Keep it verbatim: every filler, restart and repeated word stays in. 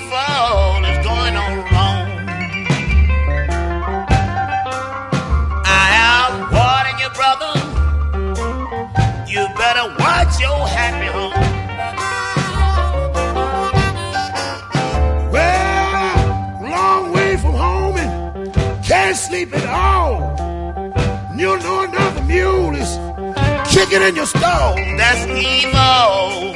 evil is going on wrong. I am warning you, brother. You better watch your happy home. Well, long way from home and can't sleep at all. You know another mule is kicking in your stall. That's evil.